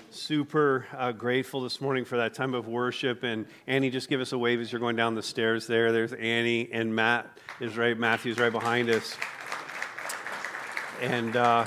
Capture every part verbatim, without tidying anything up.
Super uh, grateful this morning for that time of worship. And Annie, just give us a wave as you're going down the stairs there. There's Annie, and Matt is right, Matthew's right behind us. And uh,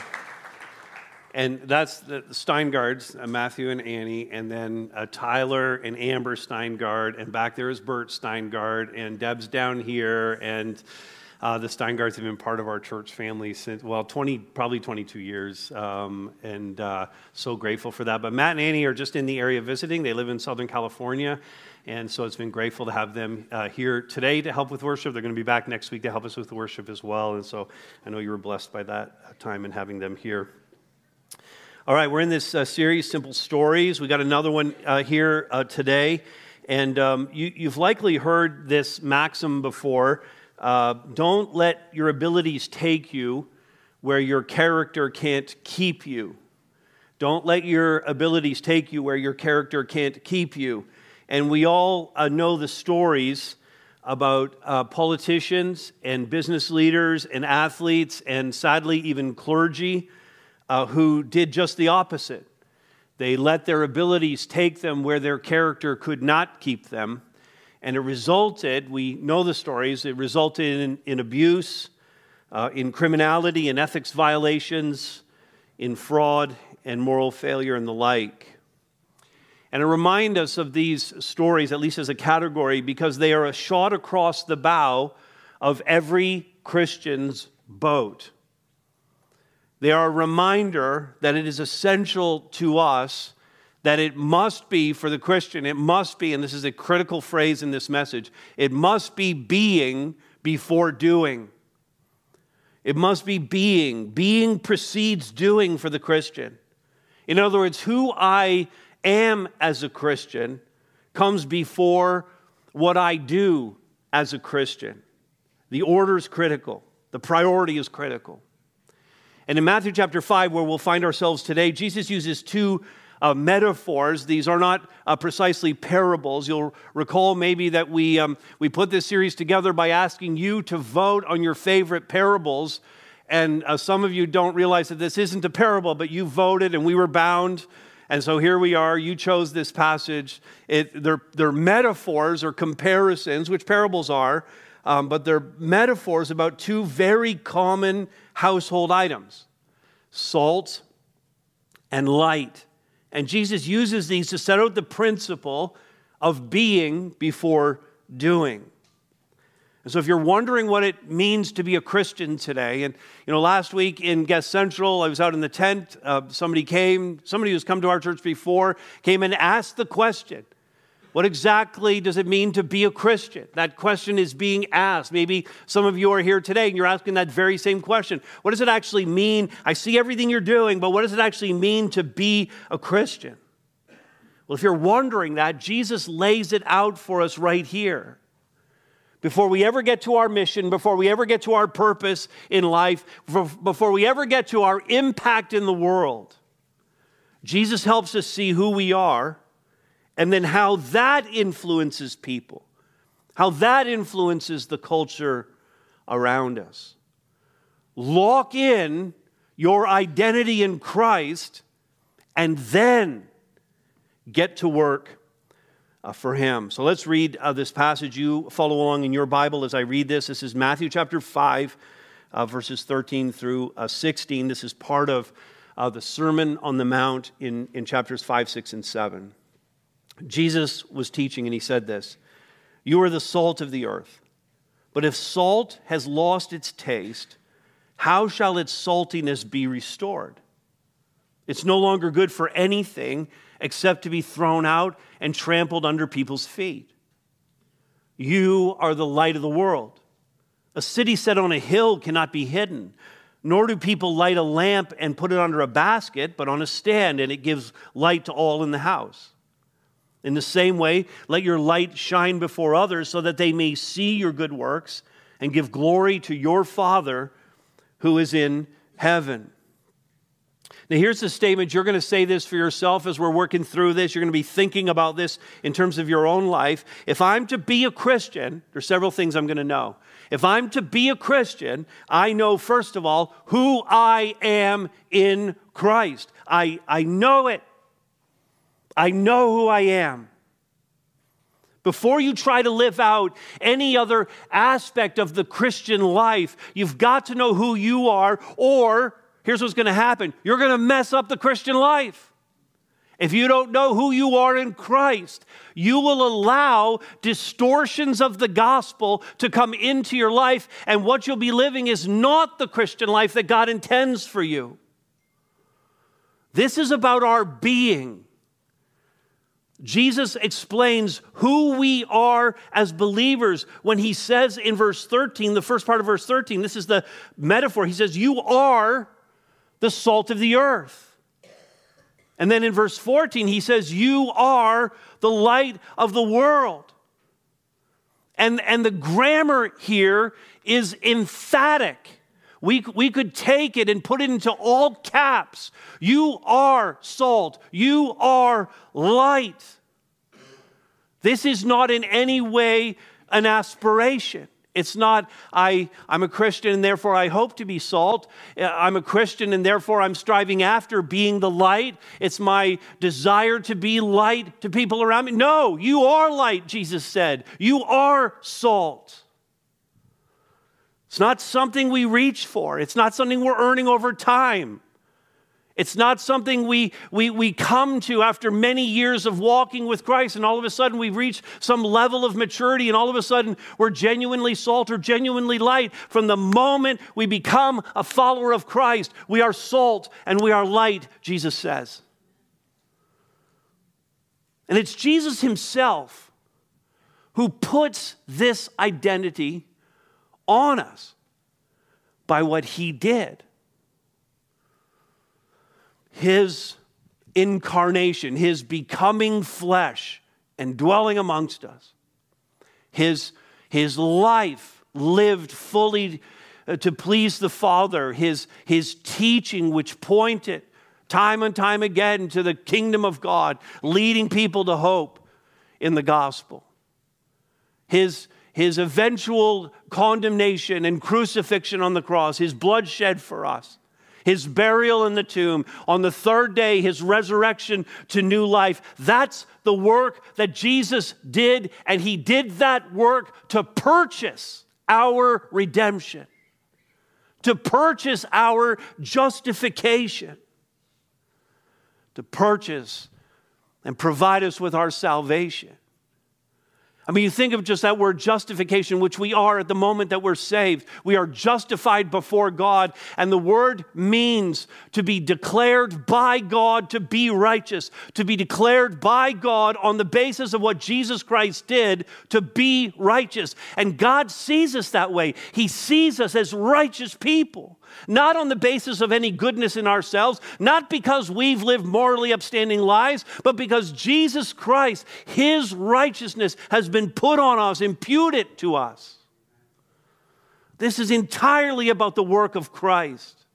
and that's the Steingards, uh, Matthew and Annie, and then uh, Tyler and Amber Steingard, and back there is Bert Steingard, and Deb's down here, and Uh, the Steingards have been part of our church family since, well, twenty, probably twenty-two years, um, and uh, so grateful for that. But Matt and Annie are just in the area visiting. They live in Southern California, and so it's been grateful to have them uh, here today to help with worship. They're going to be back next week to help us with worship as well, and so I know you were blessed by that time and having them here. All right, we're in this uh, series, Simple Stories. We got another one uh, here uh, today, and um, you, you've likely heard this maxim before. Uh, don't let your abilities take you where your character can't keep you. Don't let your abilities take you where your character can't keep you. And we all uh, know the stories about uh, politicians and business leaders and athletes and sadly even clergy uh, who did just the opposite. They let their abilities take them where their character could not keep them. And it resulted, we know the stories, it resulted in, in abuse, uh, in criminality, in ethics violations, in fraud and moral failure and the like. And it reminds us of these stories, at least as a category, because they are a shot across the bow of every Christian's boat. They are a reminder that it is essential to us that it must be, for the Christian, it must be, and this is a critical phrase in this message, it must be being before doing. It must be being. Being precedes doing for the Christian. In other words, who I am as a Christian comes before what I do as a Christian. The order is critical. The priority is critical. And in Matthew chapter five, where we'll find ourselves today, Jesus uses two Uh, metaphors. These are not uh, precisely parables. You'll recall maybe that we um, we put this series together by asking you to vote on your favorite parables. And uh, some of you don't realize that this isn't a parable, but you voted and we were bound. And so here we are. You chose this passage. It, they're, they're metaphors or comparisons, which parables are, um, but they're metaphors about two very common household items, salt and light. And Jesus uses these to set out the principle of being before doing. And so if you're wondering what it means to be a Christian today, and you know, last week in Guest Central, I was out in the tent, uh, somebody came, somebody who's come to our church before, came and asked the question, what exactly does it mean to be a Christian? That question is being asked. Maybe some of you are here today and you're asking that very same question. What does it actually mean? I see everything you're doing, but what does it actually mean to be a Christian? Well, if you're wondering that, Jesus lays it out for us right here. Before we ever get to our mission, before we ever get to our purpose in life, before we ever get to our impact in the world, Jesus helps us see who we are, and then how that influences people, how that influences the culture around us. Lock in your identity in Christ and then get to work uh, for Him. So let's read uh, this passage. You follow along in your Bible as I read this. This is Matthew chapter five, uh, verses thirteen through uh, sixteen. This is part of uh, the Sermon on the Mount in, in chapters five, six, and seven. Jesus was teaching and he said this, "You are the salt of the earth, but if salt has lost its taste, how shall its saltiness be restored? It's no longer good for anything except to be thrown out and trampled under people's feet. You are the light of the world. A city set on a hill cannot be hidden, nor do people light a lamp and put it under a basket, but on a stand, and it gives light to all in the house. In the same way, let your light shine before others so that they may see your good works and give glory to your Father who is in heaven." Now here's the statement. You're going to say this for yourself as we're working through this. You're going to be thinking about this in terms of your own life. If I'm to be a Christian, there's several things I'm going to know. If I'm to be a Christian, I know, first of all, who I am in Christ. I, I know it. I know who I am. Before you try to live out any other aspect of the Christian life, you've got to know who you are, or here's what's going to happen. You're going to mess up the Christian life. If you don't know who you are in Christ, you will allow distortions of the gospel to come into your life, and what you'll be living is not the Christian life that God intends for you. This is about our being. Jesus explains who we are as believers when he says in verse thirteen, the first part of verse thirteen, this is the metaphor. He says, you are the salt of the earth. And then in verse fourteen, he says, you are the light of the world. And, and the grammar here is emphatic. We, we could take it and put it into all caps. You are salt. You are light. This is not in any way an aspiration. It's not, I, I'm a Christian and therefore I hope to be salt. I'm a Christian and therefore I'm striving after being the light. It's my desire to be light to people around me. No, you are light, Jesus said. You are salt. It's not something we reach for. It's not something we're earning over time. It's not something we, we, we come to after many years of walking with Christ, and all of a sudden we reach some level of maturity, and all of a sudden we're genuinely salt or genuinely light. From the moment we become a follower of Christ, we are salt and we are light, Jesus says. And it's Jesus himself who puts this identity on us by what he did. His incarnation, his becoming flesh and dwelling amongst us. His, his life lived fully to please the Father. His, his teaching which pointed time and time again to the kingdom of God, leading people to hope in the gospel. His His eventual condemnation and crucifixion on the cross, his blood shed for us, his burial in the tomb, on the third day, his resurrection to new life. That's the work that Jesus did, and he did that work to purchase our redemption, to purchase our justification, to purchase and provide us with our salvation. I mean, you think of just that word justification, which we are at the moment that we're saved. We are justified before God, and the word means to be declared by God to be righteous, to be declared by God on the basis of what Jesus Christ did to be righteous. And God sees us that way. He sees us as righteous people, not on the basis of any goodness in ourselves, not because we've lived morally upstanding lives, but because Jesus Christ, his righteousness has been put on us, imputed to us. This is entirely about the work of Christ,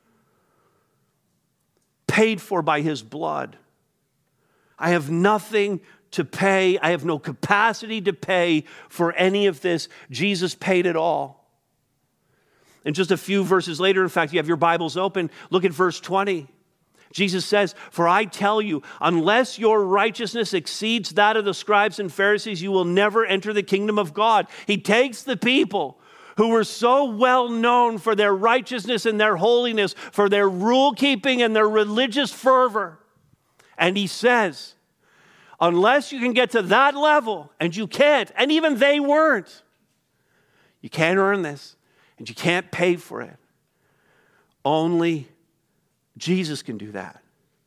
paid for by his blood. I have nothing to pay. I have no capacity to pay for any of this. Jesus paid it all. And just a few verses later, in fact, you have your Bibles open, look at verse twenty. Jesus says, for I tell you, unless your righteousness exceeds that of the scribes and Pharisees, you will never enter the kingdom of God. He takes the people who were so well known for their righteousness and their holiness, for their rule keeping and their religious fervor, and he says, unless you can get to that level, and you can't, and even they weren't, you can't earn this. And you can't pay for it. Only Jesus can do that.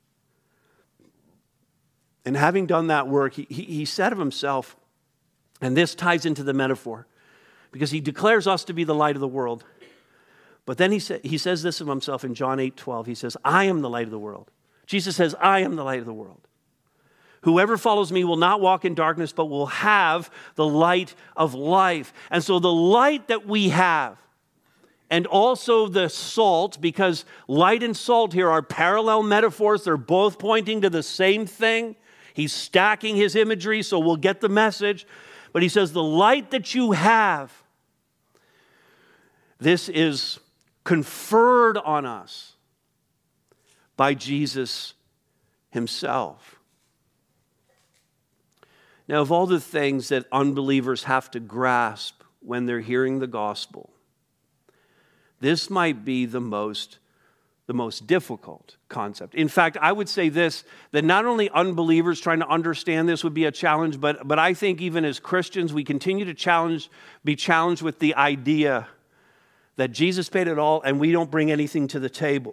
And having done that work, he, he, he said of himself, and this ties into the metaphor, because he declares us to be the light of the world. But then he, sa- he says this of himself in John eight twelve. He says, I am the light of the world. Jesus says, I am the light of the world. Whoever follows me will not walk in darkness, but will have the light of life. And so the light that we have, and also the salt, because light and salt here are parallel metaphors. They're both pointing to the same thing. He's stacking his imagery, so we'll get the message. But he says, the light that you have, this is conferred on us by Jesus himself. Now, of all the things that unbelievers have to grasp when they're hearing the gospel, this might be the most, the most difficult concept. In fact, I would say this, that not only unbelievers trying to understand this would be a challenge, but, but I think even as Christians, we continue to challenge, be challenged with the idea that Jesus paid it all and we don't bring anything to the table.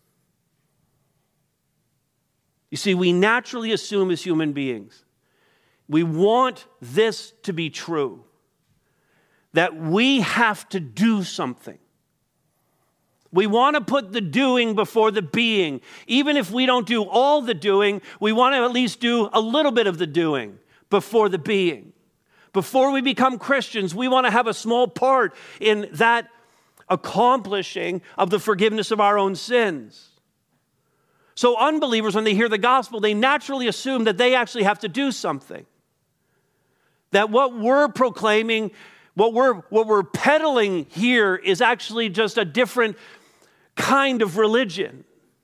You see, we naturally assume as human beings, we want this to be true, that we have to do something. We want to put the doing before the being. Even if we don't do all the doing, we want to at least do a little bit of the doing before the being. Before we become Christians, we want to have a small part in that accomplishing of the forgiveness of our own sins. So unbelievers, when they hear the gospel, they naturally assume that they actually have to do something. That what we're proclaiming, what we're, what we're peddling here is actually just a different kind of religion.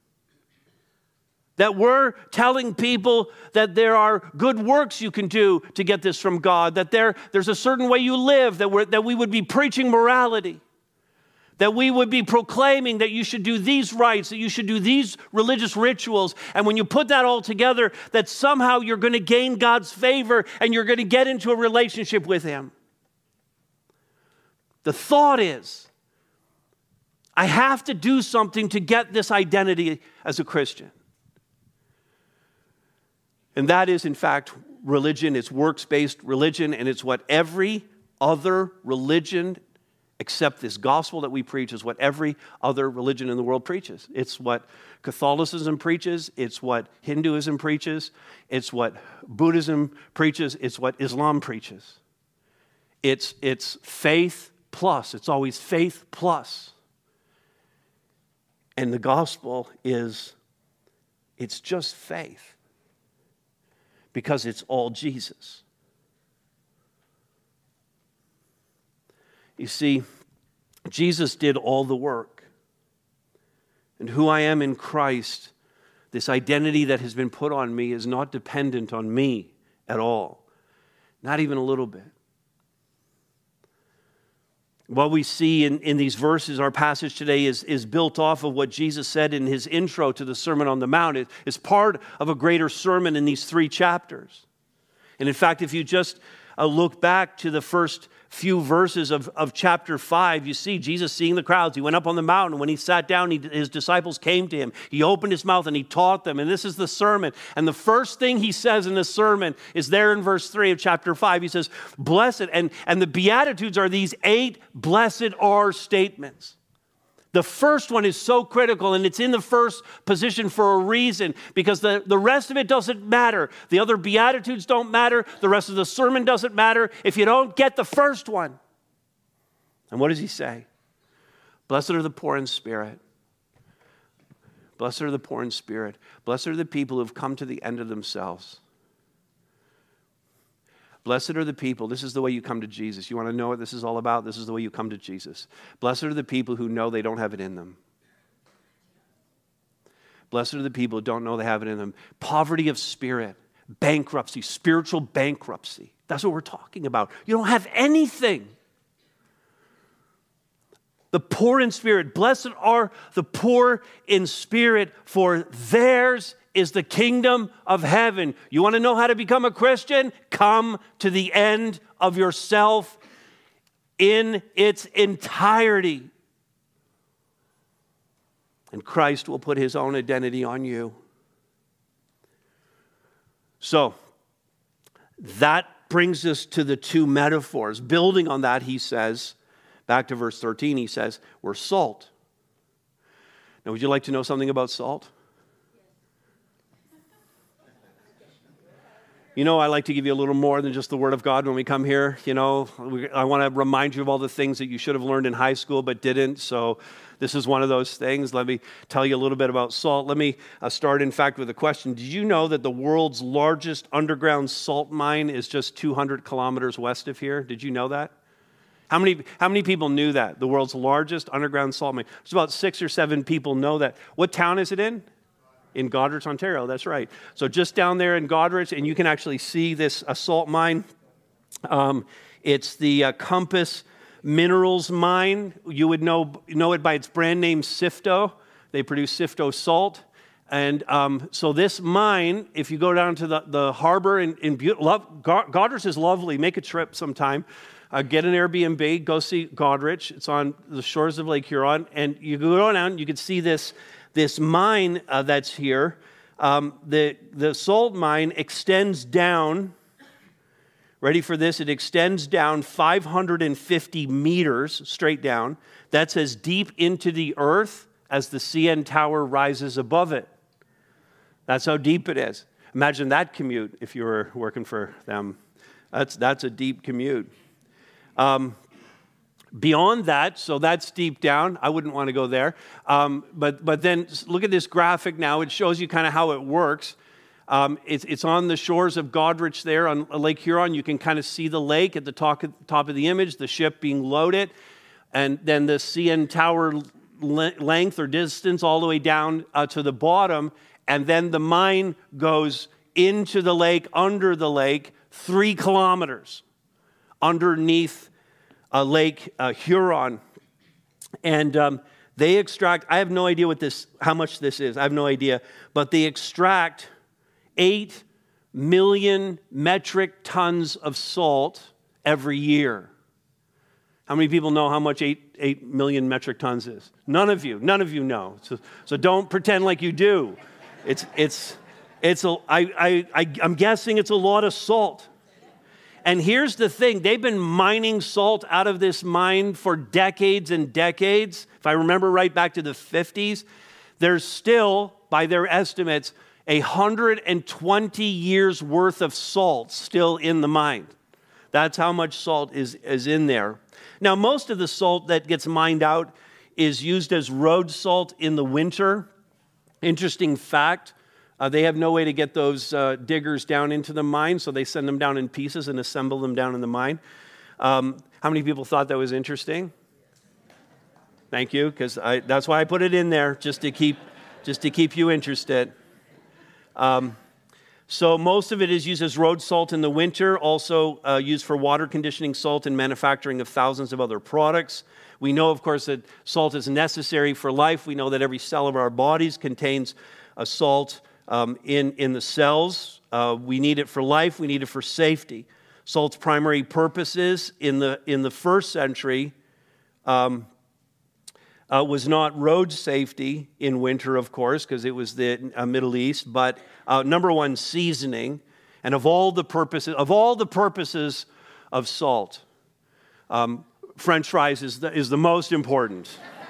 That we're telling people that there are good works you can do to get this from God, that there, there's a certain way you live, that, we're, that we would be preaching morality, that we would be proclaiming that you should do these rites, that you should do these religious rituals, and when you put that all together, that somehow you're going to gain God's favor and you're going to get into a relationship with Him. The thought is, I have to do something to get this identity as a Christian. And that is, in fact, religion. It's works-based religion, and it's what every other religion except this gospel that we preach is what every other religion in the world preaches. It's what Catholicism preaches. It's what Hinduism preaches. It's what Buddhism preaches. It's what Islam preaches. It's, it's faith plus. It's always faith plus. And the gospel is, it's just faith. Because it's all Jesus. You see, Jesus did all the work. And who I am in Christ, this identity that has been put on me, is not dependent on me at all. Not even a little bit. What we see in, in these verses, our passage today, is, is built off of what Jesus said in his intro to the Sermon on the Mount. It is part of a greater sermon in these three chapters. And in fact, if you just uh, look back to the first few verses of, of chapter five, you see Jesus seeing the crowds. He went up on the mountain. When he sat down, he, his disciples came to him. He opened his mouth and he taught them. And this is the sermon. And the first thing he says in the sermon is there in verse three of chapter five. He says, blessed. And, and the Beatitudes are these eight blessed are statements. The first one is so critical, and it's in the first position for a reason, because the, the rest of it doesn't matter. The other Beatitudes don't matter. The rest of the sermon doesn't matter if you don't get the first one. And what does he say? Blessed are the poor in spirit. Blessed are the poor in spirit. Blessed are the people who have come to the end of themselves. Blessed are the people, this is the way you come to Jesus. You want to know what this is all about? This is the way you come to Jesus. Blessed are the people who know they don't have it in them. Blessed are the people who don't know they have it in them. Poverty of spirit, bankruptcy, spiritual bankruptcy. That's what we're talking about. You don't have anything. The poor in spirit. Blessed are the poor in spirit, for theirs is the kingdom of heaven. You want to know how to become a Christian? Come to the end of yourself in its entirety. And Christ will put his own identity on you. So, that brings us to the two metaphors. Building on that, he says, back to verse thirteen, he says, we're salt. Now, would you like to know something about salt? You know, I like to give you a little more than just the Word of God when we come here. You know, we, I want to remind you of all the things that you should have learned in high school but didn't. So this is one of those things. Let me tell you a little bit about salt. Let me uh, start, in fact, with a question. Did you know that the world's largest underground salt mine is just two hundred kilometers west of here? Did you know that? How many, how many people knew that? The world's largest underground salt mine. There's about six or seven people know that. What town is it in? In Goderich, Ontario, that's right. So just down there in Goderich, and you can actually see this uh, salt mine. Um, it's the uh, Compass Minerals mine. You would know, know it by its brand name, Sifto. They produce Sifto salt. And um, so this mine, if you go down to the, the harbor in, in Be- love, Goderich is lovely. Make a trip sometime. Uh, get an Airbnb. Go see Goderich. It's on the shores of Lake Huron. And you go down, you can see this This mine uh, that's here. Um, the, the salt mine extends down, ready for this, it extends down five hundred fifty meters straight down. That's as deep into the earth as the C N Tower rises above it. That's how deep it is. Imagine that commute if you were working for them. That's, that's a deep commute. Um, Beyond that, so that's deep down. I wouldn't want to go there. Um, but but then look at this graphic now. It shows you kind of how it works. Um, it's, it's on the shores of Goderich there on Lake Huron. You can kind of see the lake at the top of, top of the image, the ship being loaded. And then the C N Tower length or distance all the way down uh, to the bottom. And then the mine goes into the lake, under the lake, three kilometers underneath Uh, Lake uh, Huron, and um, they extract, I have no idea what this, how much this is, I have no idea, but they extract eight million metric tons of salt every year. How many people know how much eight, eight million metric tons is? None of you, none of you know, so, so don't pretend like you do. It's, it's, it's a, I, I, I, I'm guessing it's a lot of salt. And here's the thing, they've been mining salt out of this mine for decades and decades. If I remember right back to the fifties, there's still, by their estimates, one hundred twenty years worth of salt still in the mine. That's how much salt is, is in there. Now, most of the salt that gets mined out is used as road salt in the winter. Interesting fact. Uh, they have no way to get those uh, diggers down into the mine, so they send them down in pieces and assemble them down in the mine. Um, how many people thought that was interesting? Thank you, because that's why I put it in there, just to keep, just to keep you interested. Um, so most of it is used as road salt in the winter, also uh, used for water conditioning salt and manufacturing of thousands of other products. We know, of course, that salt is necessary for life. We know that every cell of our bodies contains a salt. Um, in, in the cells. Uh, we need it for life. We need it for safety. Salt's primary purposes in the, in the first century um, uh, was not road safety in winter, of course, because it was the uh, Middle East, but uh, number one, seasoning. And of all the purposes, of all the purposes of salt, um, French fries is the, is the most important.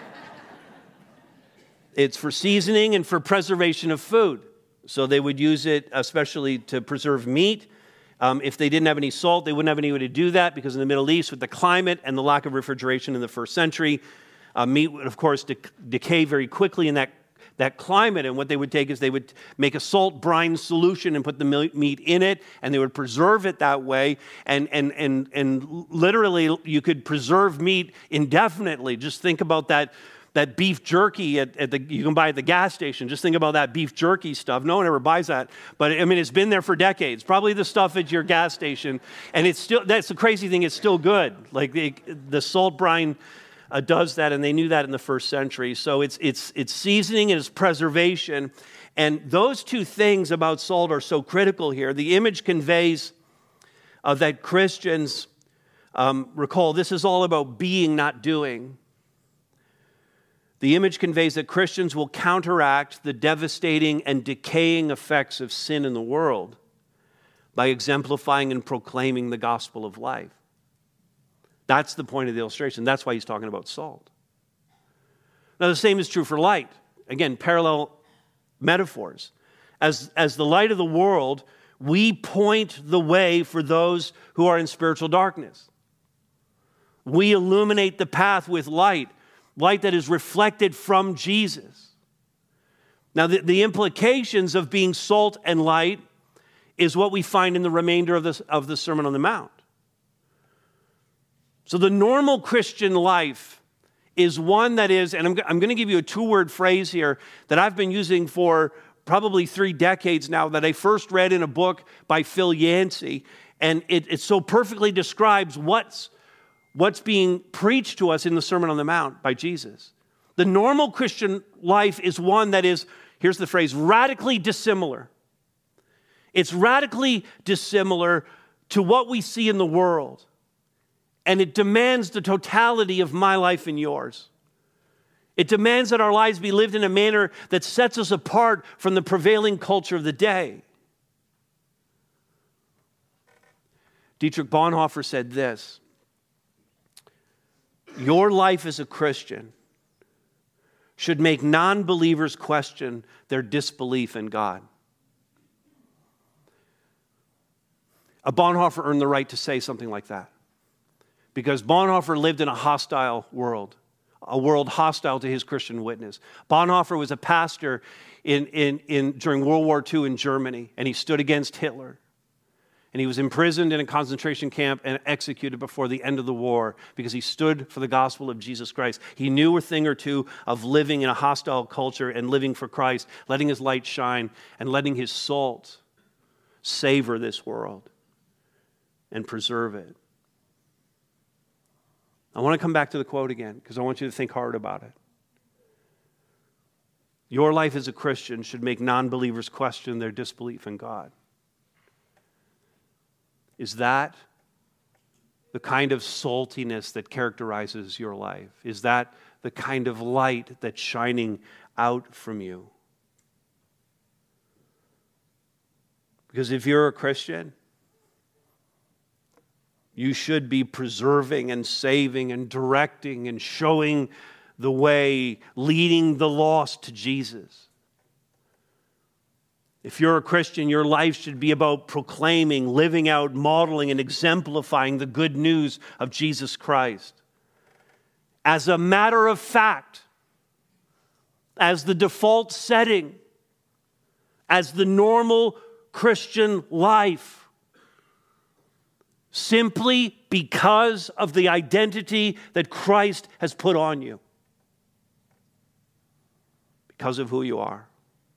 It's for seasoning and for preservation of food. So they would use it especially to preserve meat. Um, if they didn't have any salt, they wouldn't have any way to do that because in the Middle East, with the climate and the lack of refrigeration in the first century, uh, meat would, of course, de- decay very quickly in that, that climate. And what they would take is they would make a salt brine solution and put the meat in it, and they would preserve it that way. And, and, and, and literally, you could preserve meat indefinitely. Just think about that. That beef jerky at, at the you can buy at the gas station. Just think about that beef jerky stuff. No one ever buys that. But I mean, it's been there for decades. Probably the stuff at your gas station. And it's still, that's the crazy thing, it's still good. Like the, the salt brine uh, does that, and they knew that in the first century. So it's, it's, it's seasoning and it's preservation. And those two things about salt are so critical here. The image conveys uh, that Christians, um, recall, this is all about being, not doing. The image conveys that Christians will counteract the devastating and decaying effects of sin in the world by exemplifying and proclaiming the gospel of life. That's the point of the illustration. That's why he's talking about salt. Now, the same is true for light. Again, parallel metaphors. As, as the light of the world, we point the way for those who are in spiritual darkness. We illuminate the path with light. Light that is reflected from Jesus. Now, the, the implications of being salt and light is what we find in the remainder of, this, of the Sermon on the Mount. So the normal Christian life is one that is, and I'm, I'm going to give you a two-word phrase here that I've been using for probably three decades now that I first read in a book by Phil Yancey, and it, it so perfectly describes what's, what's being preached to us in the Sermon on the Mount by Jesus. The normal Christian life is one that is, here's the phrase, radically dissimilar. It's radically dissimilar to what we see in the world. And it demands the totality of my life and yours. It demands that our lives be lived in a manner that sets us apart from the prevailing culture of the day. Dietrich Bonhoeffer said this: your life as a Christian should make non-believers question their disbelief in God. A Bonhoeffer earned the right to say something like that because Bonhoeffer lived in a hostile world, a world hostile to his Christian witness. Bonhoeffer was a pastor in, in, in, during World War Two in Germany, and he stood against Hitler. And he was imprisoned in a concentration camp and executed before the end of the war because he stood for the gospel of Jesus Christ. He knew a thing or two of living in a hostile culture and living for Christ, letting his light shine and letting his salt savor this world and preserve it. I want to come back to the quote again because I want you to think hard about it. Your life as a Christian should make non-believers question their disbelief in God. Is that the kind of saltiness that characterizes your life? Is that the kind of light that's shining out from you? Because if you're a Christian, you should be preserving and saving and directing and showing the way, leading the lost to Jesus. If you're a Christian, your life should be about proclaiming, living out, modeling, and exemplifying the good news of Jesus Christ. As a matter of fact, as the default setting, as the normal Christian life, simply because of the identity that Christ has put on you, because of who you are.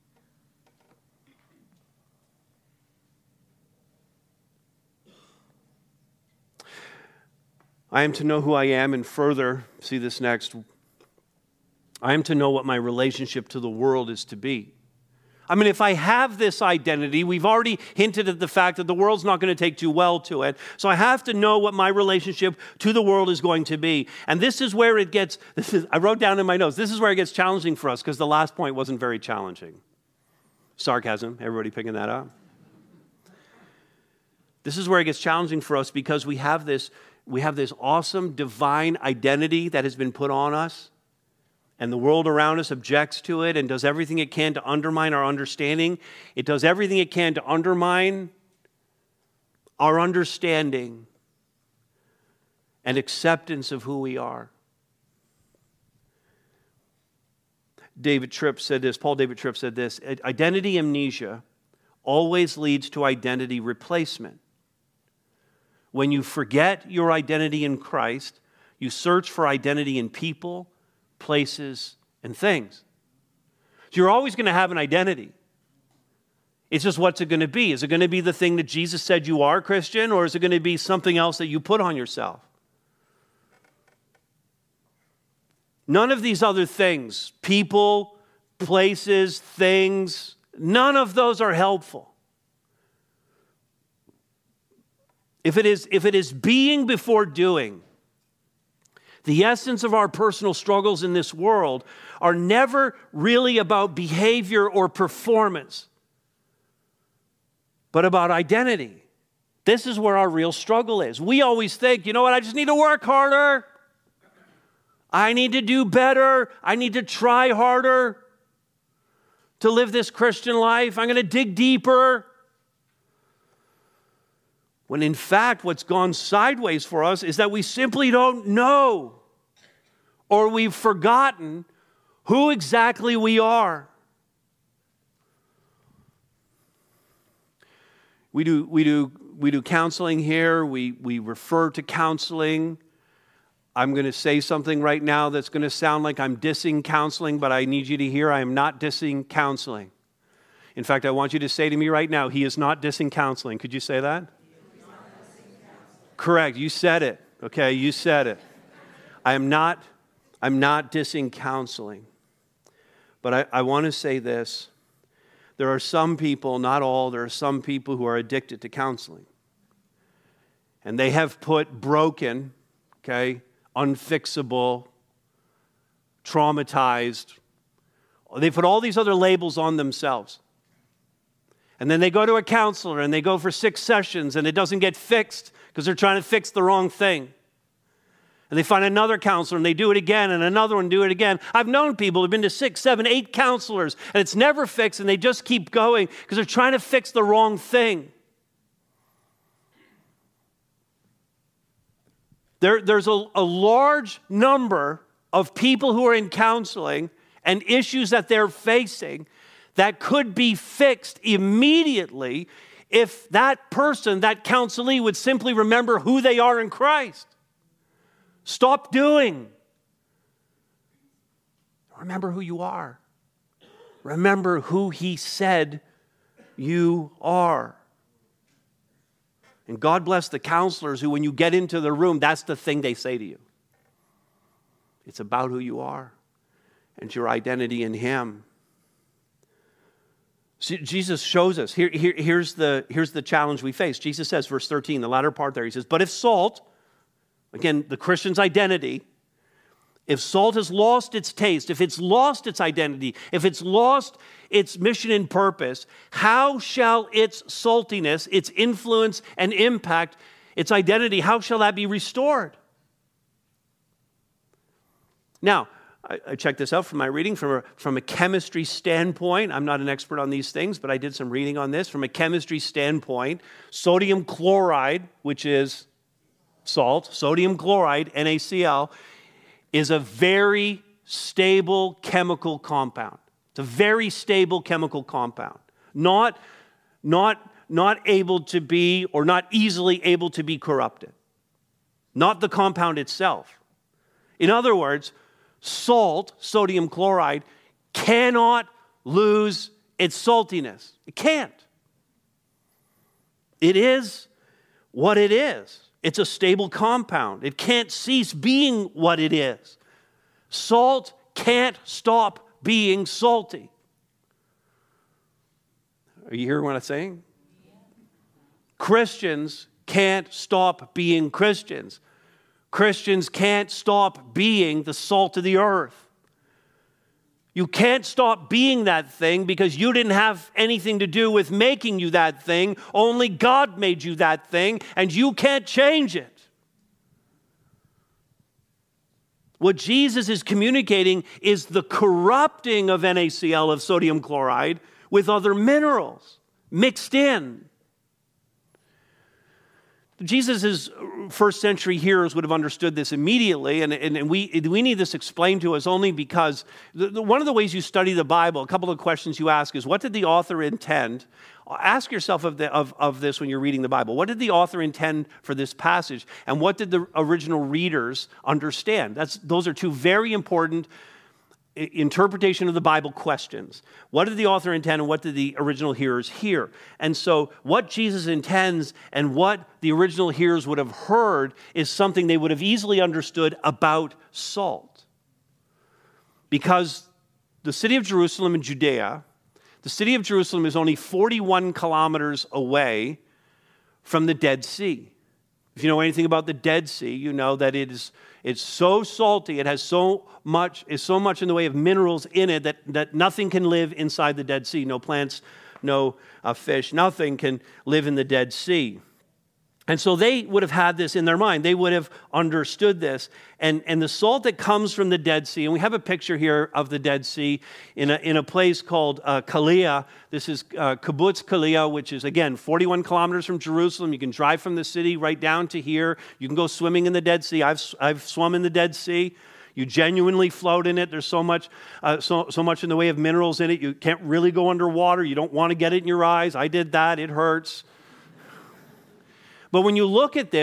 I am to know who I am, and further, see this next, I am to know what my relationship to the world is to be. I mean, if I have this identity, we've already hinted at the fact that the world's not going to take too well to it. So I have to know what my relationship to the world is going to be. And this is where it gets, this is, I wrote down in my notes, this is where it gets challenging for us because the last point wasn't very challenging. Sarcasm, everybody picking that up? This is where it gets challenging for us because we have this We have this awesome divine identity that has been put on us, and the world around us objects to it and does everything it can to undermine our understanding. It does everything it can to undermine our understanding and acceptance of who we are. David Tripp said this, Paul David Tripp said this, identity amnesia always leads to identity replacement. When you forget your identity in Christ, you search for identity in people, places, and things. So you're always going to have an identity. It's just what's it going to be? Is it going to be the thing that Jesus said you are, Christian, or is it going to be something else that you put on yourself? None of these other things, people, places, things, none of those are helpful. If it is, if it is being before doing, the essence of our personal struggles in this world are never really about behavior or performance, but about identity. This is where our real struggle is. We always think, you know what, I just need to work harder. I need to do better. I need to try harder to live this Christian life. I'm going to dig deeper. When in fact, what's gone sideways for us is that we simply don't know, or we've forgotten who exactly we are. We do, we do, we do counseling here. We, we refer to counseling. I'm going to say something right now that's going to sound like I'm dissing counseling, but I need you to hear I am not dissing counseling. In fact, I want you to say to me right now, he is not dissing counseling. Could you say that? Correct. You said it. Okay, you said it. I am not, I'm not dissing counseling. But I, I want to say this. There are some people, not all, there are some people who are addicted to counseling. And they have put broken, okay, unfixable, traumatized, they put all these other labels on themselves. And then they go to a counselor and they go for six sessions and it doesn't get fixed because they're trying to fix the wrong thing. And they find another counselor and they do it again and another one do it again. I've known people who've been to six, seven, eight counselors and it's never fixed and they just keep going because they're trying to fix the wrong thing. There, there's a, a large number of people who are in counseling and issues that they're facing that could be fixed immediately if that person, that counselee, would simply remember who they are in Christ. Stop doing. Remember who you are. Remember who He said you are. And God bless the counselors who, when you get into the room, that's the thing they say to you. It's about who you are and your identity in Him. See, Jesus shows us. Here, here, here's, the, here's the challenge we face. Jesus says, verse thirteen, the latter part there, He says, but if salt, again, the Christian's identity, if salt has lost its taste, if it's lost its identity, if it's lost its mission and purpose, how shall its saltiness, its influence and impact, its identity, how shall that be restored? Now, I, I checked this out from my reading from a, from a chemistry standpoint. I'm not an expert on these things, but I did some reading on this. From a chemistry standpoint, sodium chloride, which is salt, sodium chloride, N A C L, is a very stable chemical compound. It's a very stable chemical compound. Not, not, not able to be, or not easily able to be corrupted. Not the compound itself. In other words, salt, sodium chloride, cannot lose its saltiness. It can't. It is what it is. It's a stable compound. It can't cease being what it is. Salt can't stop being salty. Are you hearing what I'm saying? Christians can't stop being Christians. Christians can't stop being the salt of the earth. You can't stop being that thing because you didn't have anything to do with making you that thing. Only God made you that thing, and you can't change it. What Jesus is communicating is the corrupting of N A C L, of sodium chloride, with other minerals mixed in. Jesus' first century hearers would have understood this immediately, and, and, and we, we need this explained to us only because the, the, one of the ways you study the Bible, a couple of questions you ask is, what did the author intend? Ask yourself of, the, of, of this when you're reading the Bible. What did the author intend for this passage, and what did the original readers understand? That's, those are two very important interpretation of the Bible questions. What did the author intend and what did the original hearers hear? And so what Jesus intends and what the original hearers would have heard is something they would have easily understood about salt. Because the city of Jerusalem in Judea, the city of Jerusalem is only forty-one kilometers away from the Dead Sea. If you know anything about the Dead Sea, you know that it is it's so salty, it has so much, is so much in the way of minerals in it that, that nothing can live inside the Dead Sea. No plants, no uh, fish, nothing can live in the Dead Sea. And so they would have had this in their mind. They would have understood this. And, and the salt that comes from the Dead Sea, and we have a picture here of the Dead Sea in a, in a place called uh, Kalia. This is uh, Kibbutz Kalia, which is, again, forty-one kilometers from Jerusalem. You can drive from the city right down to here. You can go swimming in the Dead Sea. I've, I've swum in the Dead Sea. You genuinely float in it. There's so much, uh, so, so much in the way of minerals in it. You can't really go underwater. You don't want to get it in your eyes. I did that. It hurts. But when you look at this,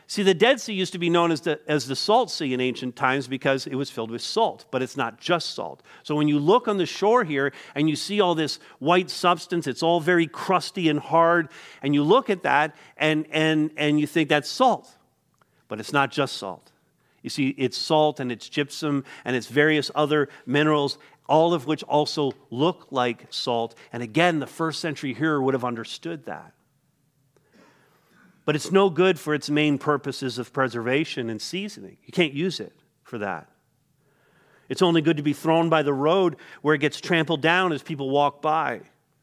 See, the Dead Sea used to be known as the, as the Salt Sea in ancient times because it was filled with salt, but it's not just salt. So when you look on the shore here and you see all this white substance, it's all very crusty and hard, and you look at that and, and, and you think that's salt, but it's not just salt. You see, it's salt and it's gypsum and it's various other minerals, all of which also look like salt. And again, the first century hearer would have understood that. But it's no good for its main purposes of preservation and seasoning. You can't use it for that. It's only good to be thrown by the road where it gets trampled down as people walk by.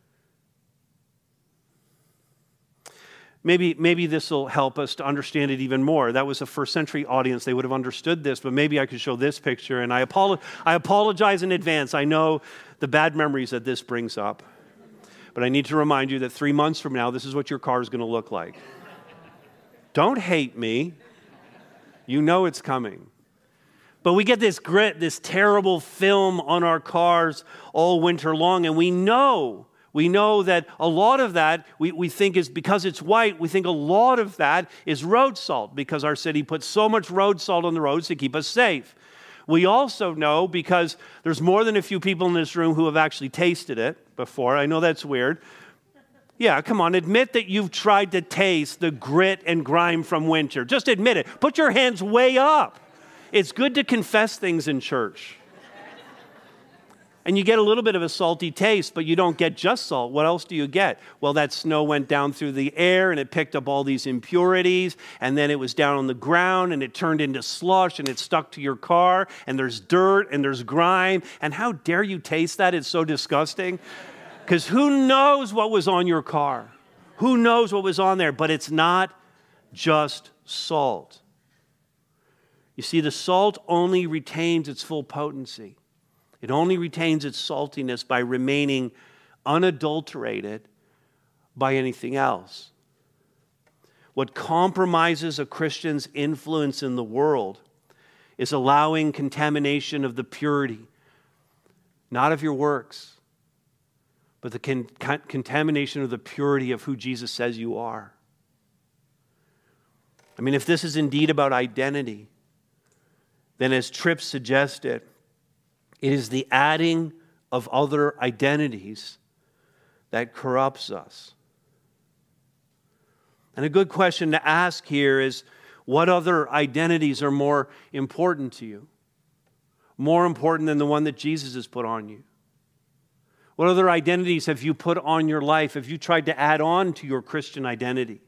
Maybe, maybe this will help us to understand it even more. That was a first century audience. They would have understood this, but maybe I could show this picture. And I, apolo- I apologize in advance. I know the bad memories that this brings up. But I need to remind you that three months from now, this is what your car is going to look like. Don't hate me. You know it's coming. But we get this grit, this terrible film on our cars all winter long, and we know, we know that a lot of that, we, we think is because it's white, we think a lot of that is road salt because our city puts so much road salt on the roads to keep us safe. We also know, because there's more than a few people in this room who have actually tasted it before. I know that's weird. Yeah, come on, admit that you've tried to taste the grit and grime from winter. Just admit it. Put your hands way up. It's good to confess things in church. And you get a little bit of a salty taste, but you don't get just salt. What else do you get? Well, that snow went down through the air and it picked up all these impurities, and then it was down on the ground and it turned into slush and it stuck to your car, and there's dirt and there's grime. And how dare you taste that? It's so disgusting. Because who knows what was on your car? Who knows what was on there? But it's not just salt. You see, the salt only retains its full potency. It only retains its saltiness by remaining unadulterated by anything else. What compromises a Christian's influence in the world is allowing contamination of the purity, not of your works, but the con- con- contamination of the purity of who Jesus says you are. I mean, if this is indeed about identity, then as Tripp suggested, it is the adding of other identities that corrupts us. And a good question to ask here is, what other identities are more important to you? More important than the one that Jesus has put on you? What other identities have you put on your life? Have you tried to add on to your Christian identity?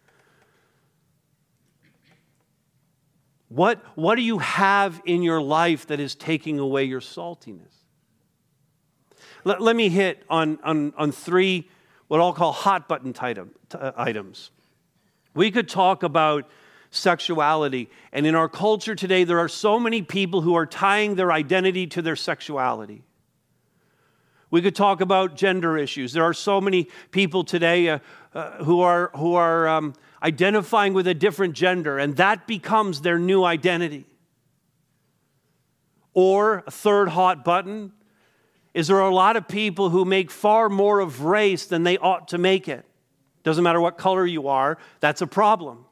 What, what do you have in your life that is taking away your saltiness? Let, let me hit on, on, on three, what I'll call hot button item, uh, items. We could talk about sexuality, and in our culture today, there are so many people who are tying their identity to their sexuality. We could talk about gender issues. There are so many people today uh, uh, who are, who are um, identifying with a different gender, and that becomes their new identity. Or a third hot button is there are a lot of people who make far more of race than they ought to make it. Doesn't matter what color you are, that's a problem.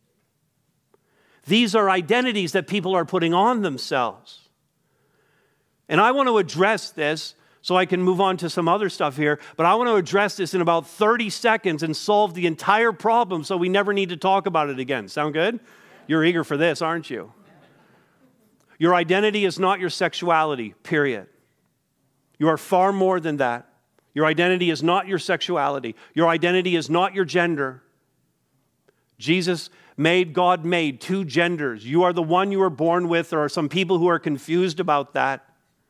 These are identities that people are putting on themselves. And I want to address this so I can move on to some other stuff here, but I want to address this in about thirty seconds and solve the entire problem so we never need to talk about it again. Sound good? You're eager for this, aren't you? Your identity is not your sexuality, period. You are far more than that. Your identity is not your sexuality. Your identity is not your gender. Jesus made, God made two genders. You are the one you were born with. There are some people who are confused about that.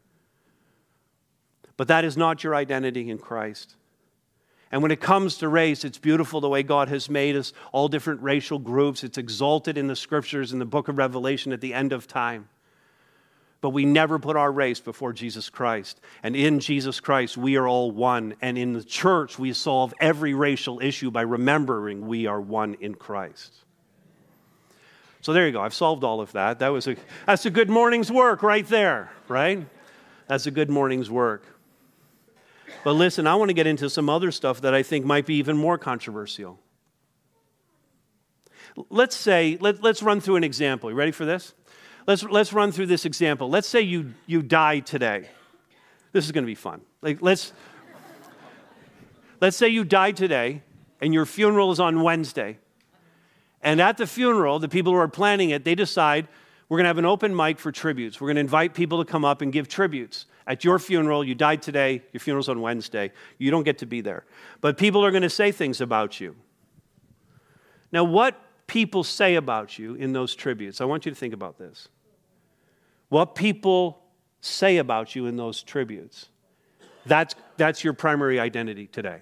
But that is not your identity in Christ. And when it comes to race, it's beautiful the way God has made us, all different racial groups. It's exalted in the scriptures in the book of Revelation at the end of time. But we never put our race before Jesus Christ. And in Jesus Christ, we are all one. And in the church, we solve every racial issue by remembering we are one in Christ. So there you go. I've solved all of that. That was a, that's a good morning's work right there, right? That's a good morning's work. But listen, I want to get into some other stuff that I think might be even more controversial. Let's say, let, let's run through an example. You ready for this? Let's, let's run through this example. Let's say you, you die today. This is going to be fun. Like, let's, let's say you die today, and your funeral is on Wednesday. And at the funeral, the people who are planning it, they decide, we're going to have an open mic for tributes. We're going to invite people to come up and give tributes. At your funeral, you died today, your funeral's on Wednesday. You don't get to be there. But people are going to say things about you. Now, what people say about you in those tributes, I want you to think about this. What people say about you in those tributes, that's, that's your primary identity today.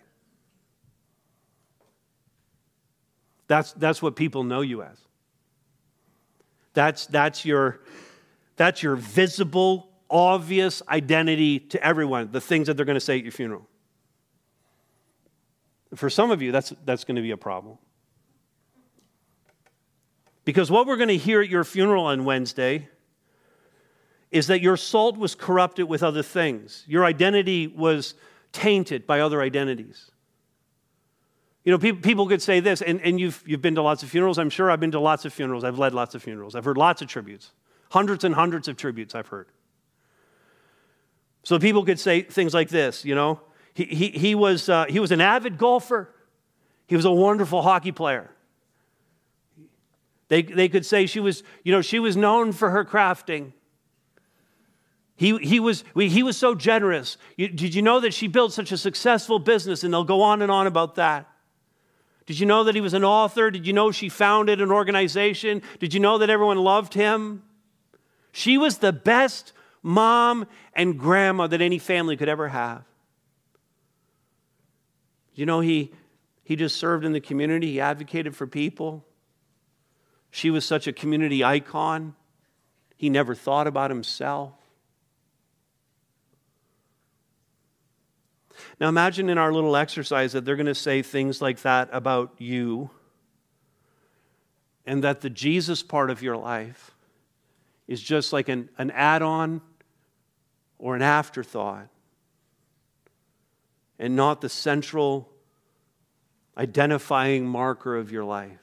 That's, that's what people know you as. That's, that's, your, that's your visible, obvious identity to everyone, the things that they're going to say at your funeral. For some of you, that's, that's going to be a problem. Because what we're going to hear at your funeral on Wednesday is that your salt was corrupted with other things. Your identity was tainted by other identities. You know, people, people could say this, and, and you've, you've been to lots of funerals. I'm sure I've been to lots of funerals. I've led lots of funerals. I've heard lots of tributes. Hundreds and hundreds of tributes I've heard. So people could say things like this, you know. He, he, he, was, uh, he was an avid golfer. He was a wonderful hockey player. They, they could say she was, you know, she was known for her crafting. He, he, was, he was so generous. You, did you know that she built such a successful business? And they'll go on and on about that. Did you know that he was an author? Did you know she founded an organization? Did you know that everyone loved him? She was the best mom and grandma that any family could ever have. You know, he, he just served in the community. He advocated for people. She was such a community icon. He never thought about himself. Now imagine in our little exercise that they're going to say things like that about you, and that the Jesus part of your life is just like an, an add-on or an afterthought, and not the central identifying marker of your life.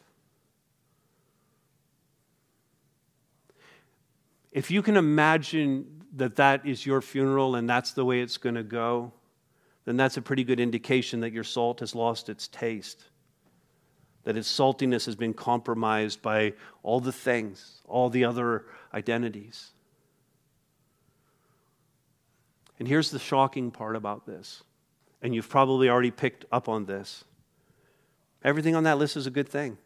If you can imagine that that is your funeral and that's the way it's going to go, then that's a pretty good indication that your salt has lost its taste, that its saltiness has been compromised by all the things, all the other identities. And here's the shocking part about this, and you've probably already picked up on this. Everything on that list is a good thing.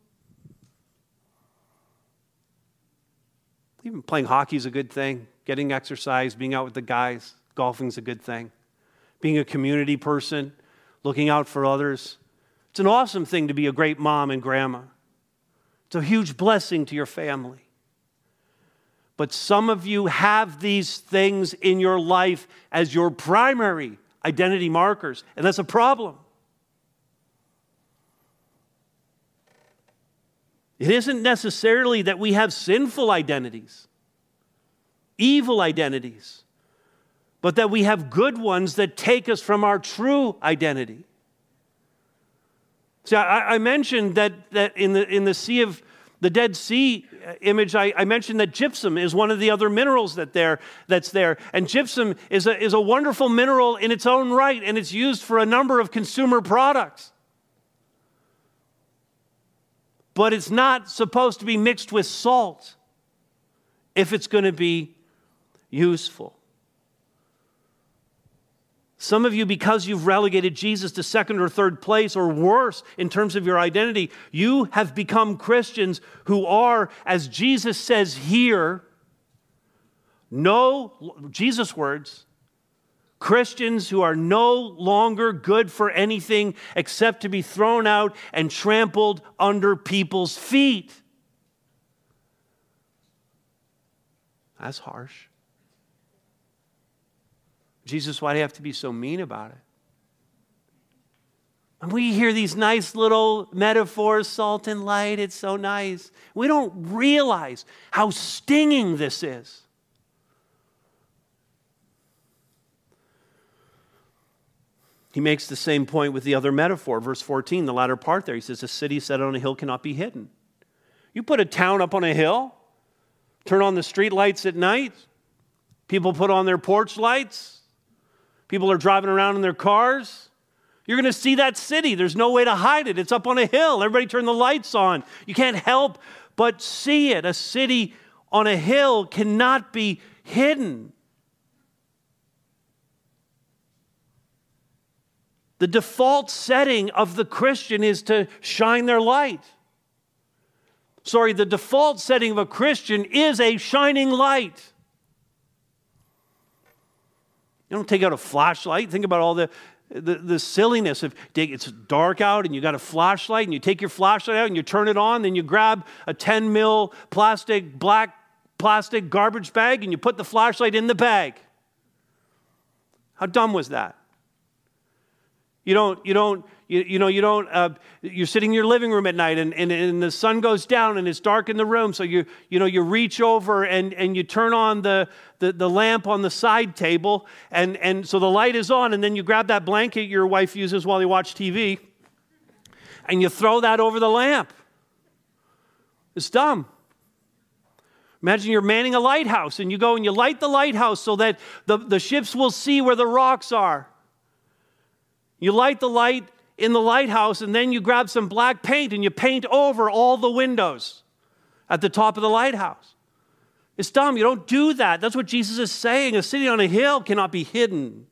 Even playing hockey is a good thing. Getting exercise, being out with the guys, golfing is a good thing. Being a community person, looking out for others. It's an awesome thing to be a great mom and grandma. It's a huge blessing to your family. But some of you have these things in your life as your primary identity markers, and that's a problem. It isn't necessarily that we have sinful identities, evil identities, but that we have good ones that take us from our true identity. See, I, I mentioned that, that in the in the Sea of the Dead Sea image, I, I mentioned that gypsum is one of the other minerals that there that's there, and gypsum is a is a wonderful mineral in its own right, and it's used for a number of consumer products. But it's not supposed to be mixed with salt if it's going to be useful. Some of you, because you've relegated Jesus to second or third place or worse in terms of your identity, you have become Christians who are, as Jesus says here, no, Jesus' words, Christians who are no longer good for anything except to be thrown out and trampled under people's feet. That's harsh. Jesus, why do you have to be so mean about it? And we hear these nice little metaphors, salt and light, it's so nice. We don't realize how stinging this is. He makes the same point with the other metaphor, verse fourteen, the latter part there. He says, a city set on a hill cannot be hidden. You put a town up on a hill, turn on the street lights at night, people put on their porch lights, people are driving around in their cars. You're going to see that city. There's no way to hide it. It's up on a hill. Everybody turn the lights on. You can't help but see it. A city on a hill cannot be hidden. The default setting of the Christian is to shine their light. Sorry, the default setting of a Christian is a shining light. You don't take out a flashlight. Think about all the, the, the silliness of it's dark out and you got a flashlight and you take your flashlight out and you turn it on, then you grab a ten mil plastic, black plastic garbage bag and you put the flashlight in the bag. How dumb was that? You don't, you don't, you, you know, you don't, uh, you're sitting in your living room at night and, and, and the sun goes down and it's dark in the room. So you, you know, you reach over and, and you turn on the, the, the lamp on the side table. And, and so the light is on, and then you grab that blanket your wife uses while you watch T V and you throw that over the lamp. It's dumb. Imagine you're manning a lighthouse and you go and you light the lighthouse so that the, the ships will see where the rocks are. You light the light in the lighthouse, and then you grab some black paint and you paint over all the windows at the top of the lighthouse. It's dumb. You don't do that. That's what Jesus is saying. A city on a hill cannot be hidden.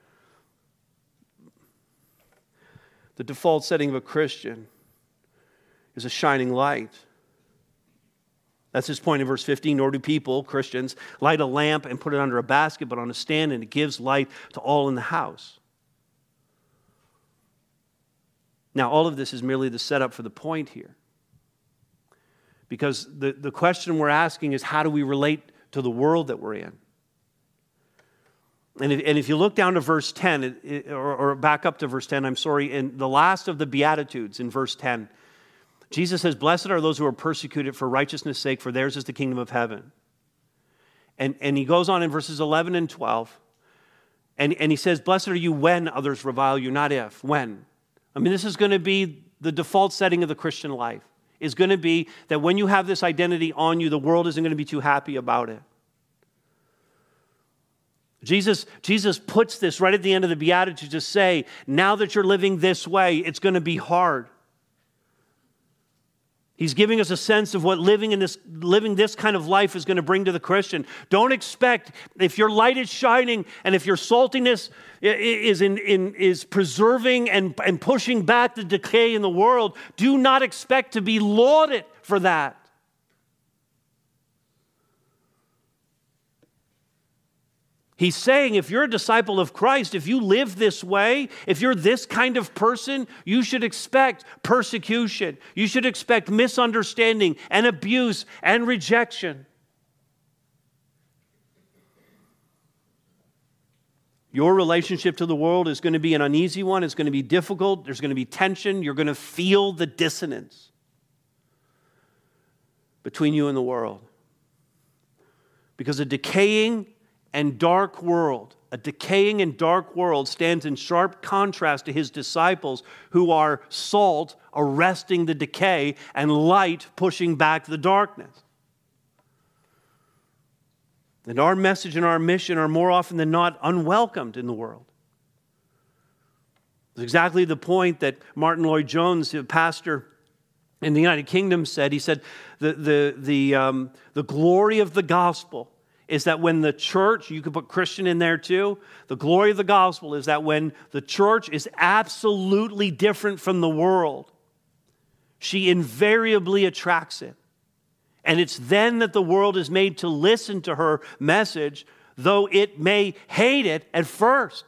The default setting of a Christian is a shining light. That's his point in verse fifteen. Nor do people, Christians, light a lamp and put it under a basket, but on a stand, and it gives light to all in the house. Now, all of this is merely the setup for the point here. Because the, the question we're asking is, how do we relate to the world that we're in? And if, and if you look down to verse ten, it, it, or, or back up to verse ten, I'm sorry, in the last of the Beatitudes in verse ten, Jesus says, blessed are those who are persecuted for righteousness' sake, for theirs is the kingdom of heaven. And, and he goes on in verses eleven and twelve, and, and he says, blessed are you when others revile you, not if, when. I mean, this is going to be the default setting of the Christian life. Is going to be that when you have this identity on you, the world isn't going to be too happy about it. Jesus, Jesus puts this right at the end of the Beatitudes to say, now that you're living this way, it's going to be hard. He's giving us a sense of what living in this living this kind of life is going to bring to the Christian. Don't expect, if your light is shining and if your saltiness is in, in is preserving and, and pushing back the decay in the world, do not expect to be lauded for that. He's saying if you're a disciple of Christ, if you live this way, if you're this kind of person, you should expect persecution. You should expect misunderstanding and abuse and rejection. Your relationship to the world is going to be an uneasy one. It's going to be difficult. There's going to be tension. You're going to feel the dissonance between you and the world. Because a decaying and dark world, a decaying and dark world stands in sharp contrast to his disciples who are salt arresting the decay and light pushing back the darkness. And our message and our mission are more often than not unwelcomed in the world. It's exactly the point that Martin Lloyd-Jones, the pastor in the United Kingdom, said. He said, the, the, the, um, the glory of the gospel is that when the church, you could put Christian in there too, the glory of the gospel is that when the church is absolutely different from the world, she invariably attracts it. And it's then that the world is made to listen to her message, though it may hate it at first.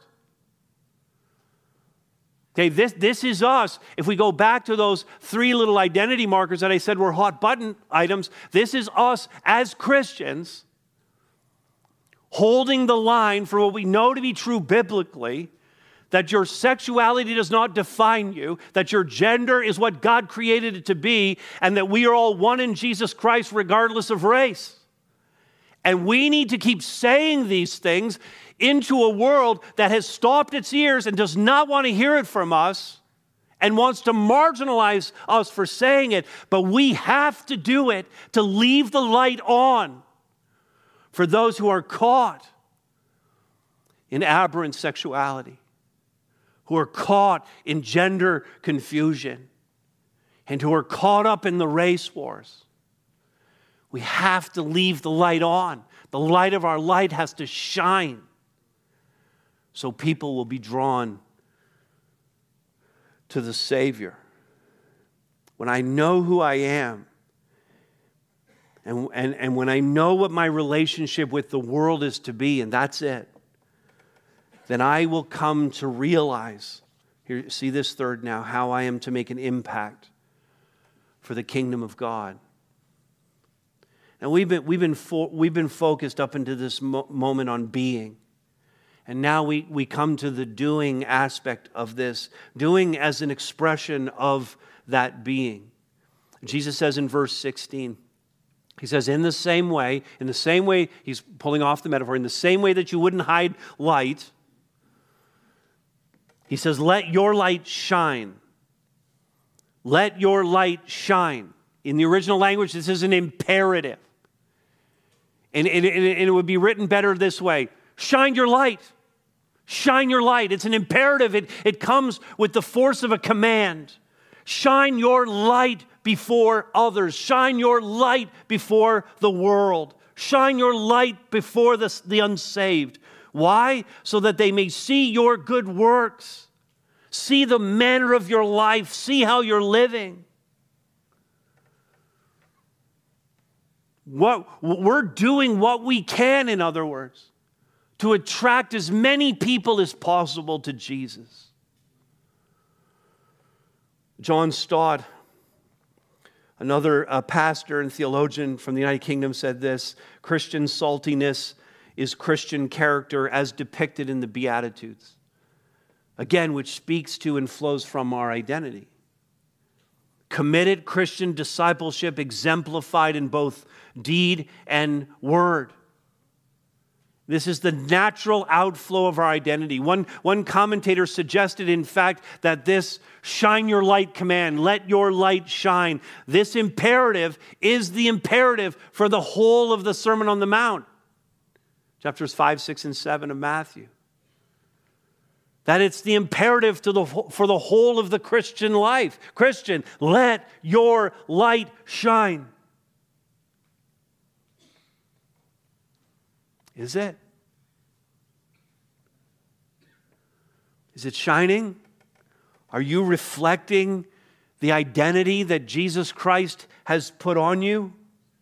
Okay, this, this is us. If we go back to those three little identity markers that I said were hot button items, this is us as Christians holding the line for what we know to be true biblically, that your sexuality does not define you, that your gender is what God created it to be, and that we are all one in Jesus Christ regardless of race. And we need to keep saying these things into a world that has stopped its ears and does not want to hear it from us, and wants to marginalize us for saying it, but we have to do it to leave the light on for those who are caught in aberrant sexuality, who are caught in gender confusion, and who are caught up in the race wars. We have to leave the light on. The light of our light has to shine so people will be drawn to the Savior. When I know who I am, and, and, and when I know what my relationship with the world is to be, and that's it, then I will come to realize, here, see this third now, how I am to make an impact for the kingdom of God. And we've been, we've been, fo- we've been focused up into this mo- moment on being. And now we, we come to the doing aspect of this, doing as an expression of that being. Jesus says in verse sixteen, he says, in the same way, in the same way, he's pulling off the metaphor, in the same way that you wouldn't hide light, he says, let your light shine. Let your light shine. In the original language, this is an imperative. And, and, and it would be written better this way. Shine your light. Shine your light. It's an imperative. It, it comes with the force of a command. Shine your light before others. Shine your light before the world. Shine your light before the, the unsaved. Why? So that they may see your good works. See the manner of your life. See how you're living. What, we're doing what we can, in other words, to attract as many people as possible to Jesus. John Stott, another uh, pastor and theologian from the United Kingdom, said this: Christian saltiness is Christian character as depicted in the Beatitudes. Again, which speaks to and flows from our identity. Committed Christian discipleship exemplified in both deed and word. This is the natural outflow of our identity. One, one commentator suggested, in fact, that this shine your light command, let your light shine, this imperative is the imperative for the whole of the Sermon on the Mount. Chapters five, six, and seven of Matthew. That it's the imperative to the, for the whole of the Christian life. Christian, let your light shine. Is it? Is it shining? Are you reflecting the identity that Jesus Christ has put on you?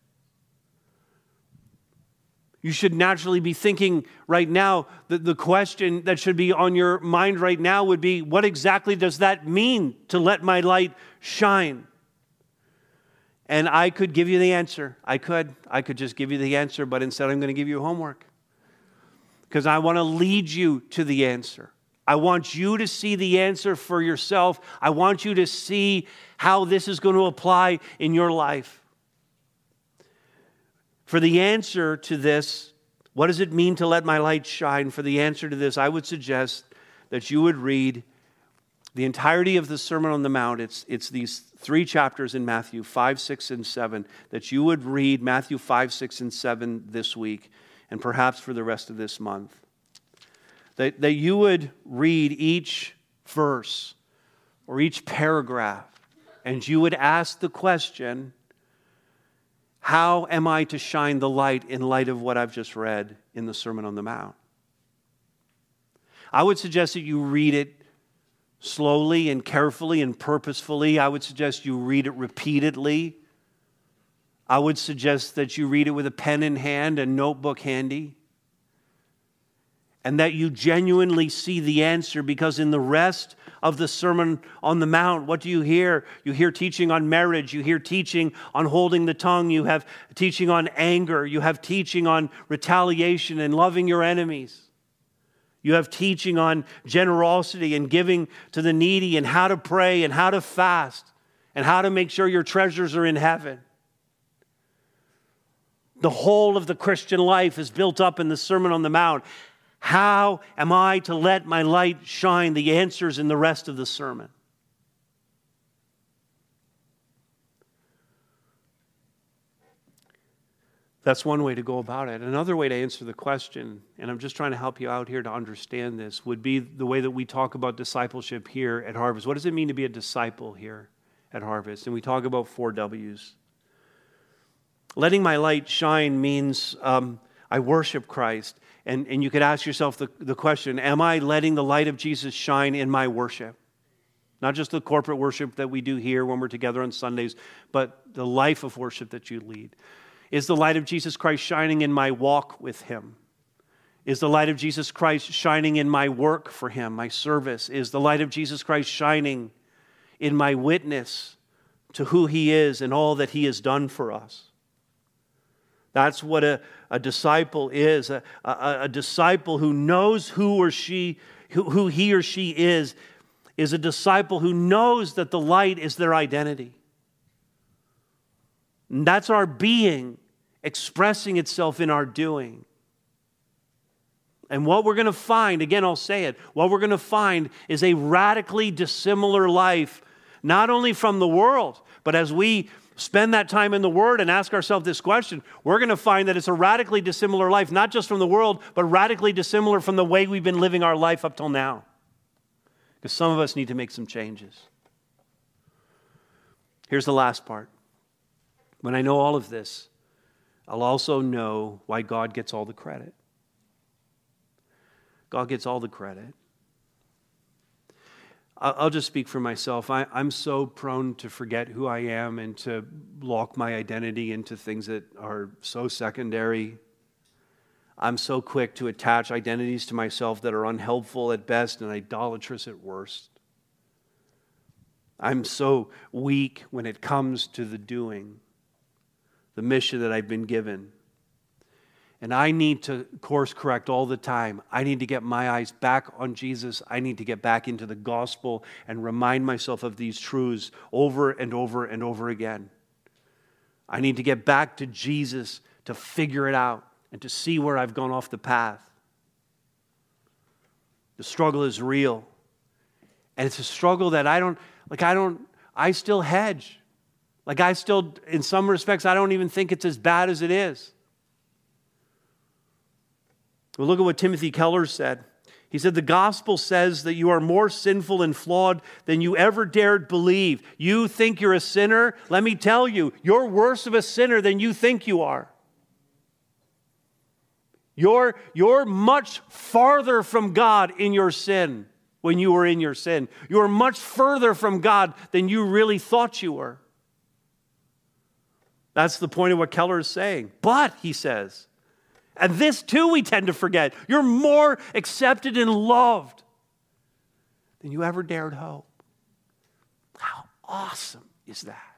You should naturally be thinking right now, that the question that should be on your mind right now would be, what exactly does that mean to let my light shine? And I could give you the answer. I could. I could just give you the answer, but instead I'm going to give you homework. Because I want to lead you to the answer. I want you to see the answer for yourself. I want you to see how this is going to apply in your life. For the answer to this, what does it mean to let my light shine? For the answer to this, I would suggest that you would read the entirety of the Sermon on the Mount. It's, it's these three chapters in Matthew, five, six, and seven, that you would read Matthew five, six, and seven this week, and perhaps for the rest of this month. That, that you would read each verse or each paragraph, and you would ask the question, how am I to shine the light in light of what I've just read in the Sermon on the Mount? I would suggest that you read it slowly and carefully and purposefully. I would suggest you read it repeatedly. I would suggest that you read it with a pen in hand and notebook handy. And that you genuinely see the answer, because in the rest of the Sermon on the Mount, what do you hear? You hear teaching on marriage. You hear teaching on holding the tongue. You have teaching on anger. You have teaching on retaliation and loving your enemies. You have teaching on generosity and giving to the needy, and how to pray and how to fast and how to make sure your treasures are in heaven. The whole of the Christian life is built up in the Sermon on the Mount. How am I to let my light shine? The answer's in the rest of the sermon. That's one way to go about it. Another way to answer the question, and I'm just trying to help you out here to understand this, would be the way that we talk about discipleship here at Harvest. What does it mean to be a disciple here at Harvest? And we talk about four W's. Letting my light shine means um, I worship Christ. And, and you could ask yourself the, the question, am I letting the light of Jesus shine in my worship? Not just the corporate worship that we do here when we're together on Sundays, but the life of worship that you lead. Is the light of Jesus Christ shining in my walk with Him? Is the light of Jesus Christ shining in my work for Him, my service? Is the light of Jesus Christ shining in my witness to who He is and all that He has done for us? That's what a, a disciple is. A, a, a disciple who knows who or she, who, who he or she is, is a disciple who knows that the light is their identity. And that's our being expressing itself in our doing. And what we're going to find, again, I'll say it, what we're going to find is a radically dissimilar life, not only from the world, but as we spend that time in the Word and ask ourselves this question, we're going to find that it's a radically dissimilar life, not just from the world, but radically dissimilar from the way we've been living our life up till now. Because some of us need to make some changes. Here's the last part. When I know all of this, I'll also know why God gets all the credit. God gets all the credit. I'll just speak for myself. I, I'm so prone to forget who I am and to lock my identity into things that are so secondary. I'm so quick to attach identities to myself that are unhelpful at best and idolatrous at worst. I'm so weak when it comes to the doing, the mission that I've been given. And I need to course correct all the time. I need to get my eyes back on Jesus. I need to get back into the gospel and remind myself of these truths over and over and over again. I need to get back to Jesus to figure it out and to see where I've gone off the path. The struggle is real. And it's a struggle that I don't, like I don't, I still hedge. Like I still, in some respects, I don't even think it's as bad as it is. Well, look at what Timothy Keller said. He said, the gospel says that you are more sinful and flawed than you ever dared believe. You think you're a sinner? Let me tell you, you're worse of a sinner than you think you are. You're, you're much farther from God in your sin when you were in your sin. You're much further from God than you really thought you were. That's the point of what Keller is saying. But, he says, and this too we tend to forget, you're more accepted and loved than you ever dared hope. How awesome is that?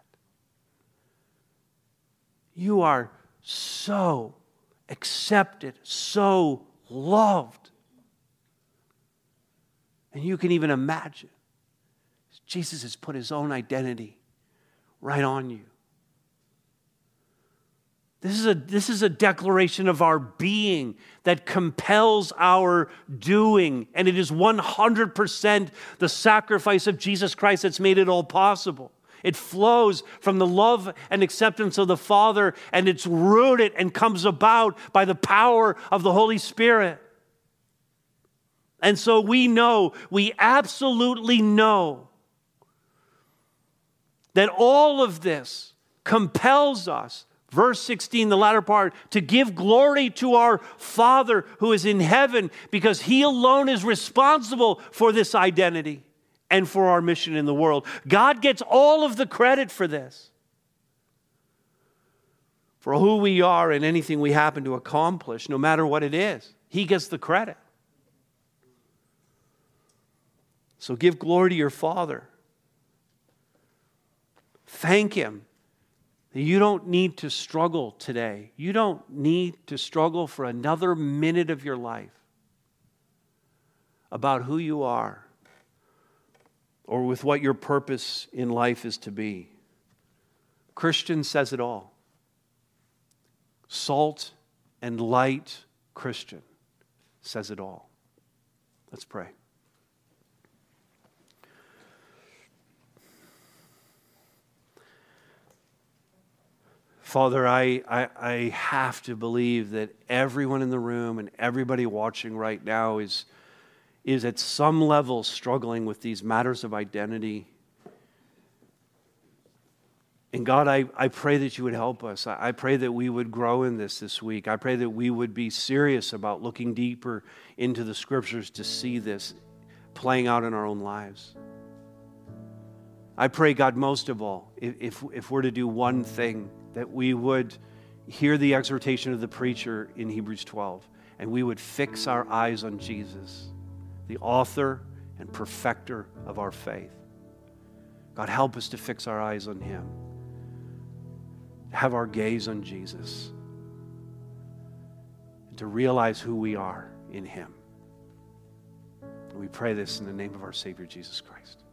You are so accepted, so loved. And you can even imagine, Jesus has put His own identity right on you. This is a, this is a declaration of our being that compels our doing. And it is one hundred percent the sacrifice of Jesus Christ that's made it all possible. It flows from the love and acceptance of the Father, and it's rooted and comes about by the power of the Holy Spirit. And so we know, we absolutely know that all of this compels us, verse sixteen, the latter part, to give glory to our Father who is in heaven, because He alone is responsible for this identity and for our mission in the world. God gets all of the credit for this. For who we are and anything we happen to accomplish, no matter what it is, He gets the credit. So give glory to your Father. Thank Him. You don't need to struggle today. You don't need to struggle for another minute of your life about who you are or with what your purpose in life is to be. Christian says it all. Salt and light Christian says it all. Let's pray. Father, I, I, I have to believe that everyone in the room and everybody watching right now is, is at some level struggling with these matters of identity. And God, I, I pray that you would help us. I, I pray that we would grow in this this week. I pray that we would be serious about looking deeper into the Scriptures to see this playing out in our own lives. I pray, God, most of all, if, if, if we're to do one thing, that we would hear the exhortation of the preacher in Hebrews twelve, and we would fix our eyes on Jesus, the author and perfecter of our faith. God, help us to fix our eyes on Him, have our gaze on Jesus, and to realize who we are in Him. And we pray this in the name of our Savior, Jesus Christ.